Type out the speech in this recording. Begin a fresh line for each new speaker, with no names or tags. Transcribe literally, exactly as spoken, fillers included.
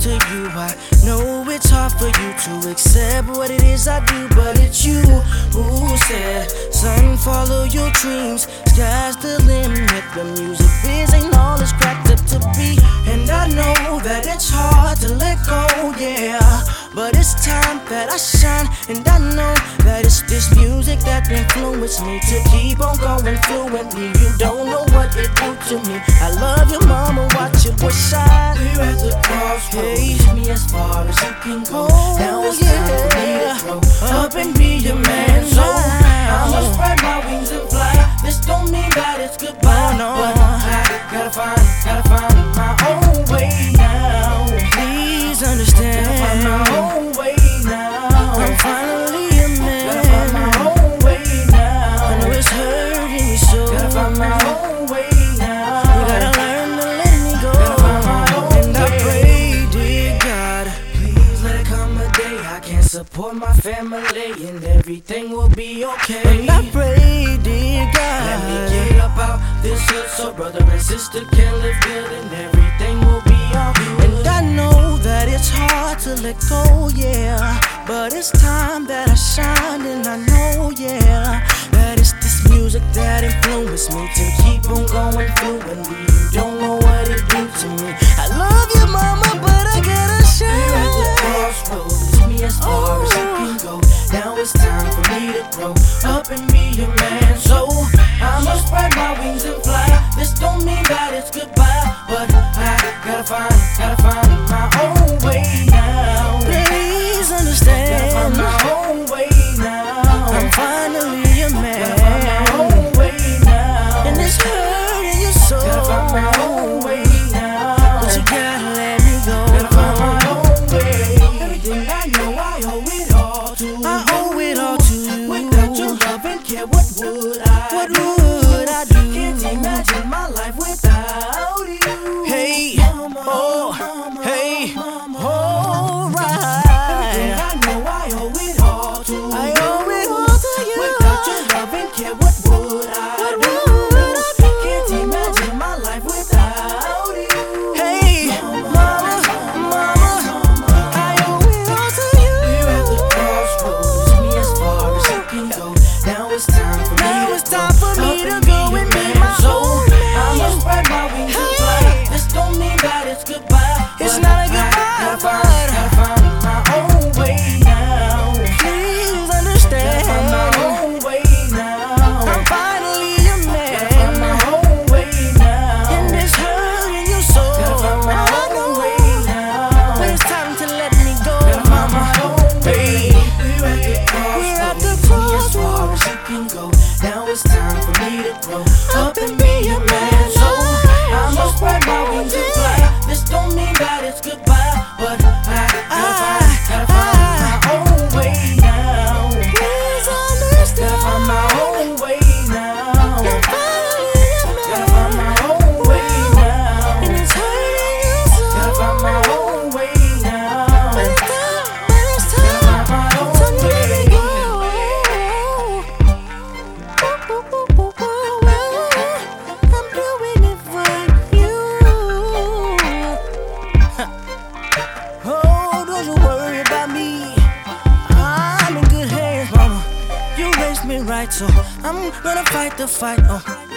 to you. I know it's hard for you to accept what it is I do, but it's you who said, son, follow your dreams. Sky's the limit. The music biz ain't all it's cracked up to be. And I know that it's hard to let go, yeah, but it's time that I shine. And I know that it's this music that influenced me to keep on going fluently. You don't know what it do to me. I love your mama, watch your boy shine.
We're at the crossroads, hey. Take me as far as you can go.
Oh,
now it's
yeah.
time for me to grow up and be your man. So I'ma spread my wings and fly. This don't mean that it's goodbye,
oh, no.
But I gotta find, gotta find my own way now.
Please understand,
gotta find my own way now.
I'm finally a man.
Gotta find my own way now.
I know it's hurting me so.
Gotta find my own way now.
You gotta learn to let me go.
Gotta find my own
and I
way.
pray, dear God,
please let it come a day I can support my family and everything will be okay.
And I pray, dear God,
let me get up out this hood so brother and sister can live good and everything will be alright.
And I know that it's hard to let go, yeah, but it's time that I shine. And I know, yeah, that it's this music that influenced me to keep on going fluently. You don't know what it do to me. I love you, mama, but I gotta shine.
We're at the crossroads, take me as far as you can go. Now it's time for me to grow up and be your man. So I'ma spread my wings and fly. This don't mean that it's goodbye, but I gotta find, gotta find my own way now.
Please understand,
gotta find my own way now.
I'm finally a man.
Gotta find my own way now.
And it's hurting you so.
Gotta find my own way now.
But you gotta let me go.
Gotta find my own way. Everything I know, I owe it all to you.
I owe it all to you.
Without your love and care, what would I
What
do?
would I do?
Can't imagine my life without you.
Hey,
mama,
oh,
mama,
hey,
mama.
alright.
Everything I know, I owe it all to
I
you.
owe it all to you.
Without your love and care, what would I
What
do?
would I do?
Can't imagine my life without you.
Hey, mama, mama, I owe it all to you.
We're at the crossroads, take me as far as you can go. Now it's time for me
Now
to
it's time for
grow
me
up
to go
your
and be
man.
my
So
own man.
I'ma spread my wings and
Hey.
fly. This don't mean that it's goodbye.
It's
but
not a
I
goodbye,
gotta
but
find, gotta find my own way now.
please
Gotta
understand,
find my own way now.
I'm finally a
Gotta find my
man.
own way now.
And it's hurting you so.
Gotta find my
I
own
know,
way
but
now.
it's time to let me go,
Gotta find my
mama.
own way.
Hey.
We're at the
We're at
crossroads,
the
take me as far
crossroads.
as you can go. Now it's time for me to grow up and be a man. So I'ma spread my wings and fly. This don't mean that it's goodbye, but I gotta find, gotta find my own way now.
Please
Gotta find my
understand,
own way now.
I'm finally a man.
Gotta find my own way now.
And it's hurting you so.
Gotta find my own way now.
But it's time, but it's
Gotta
time
find my own
to let
way.
me go. I'm doing it for you. Oh, don't you worry about me. I'm in good hands, mama. You raised me right, so I'm gonna fight the fight. Oh.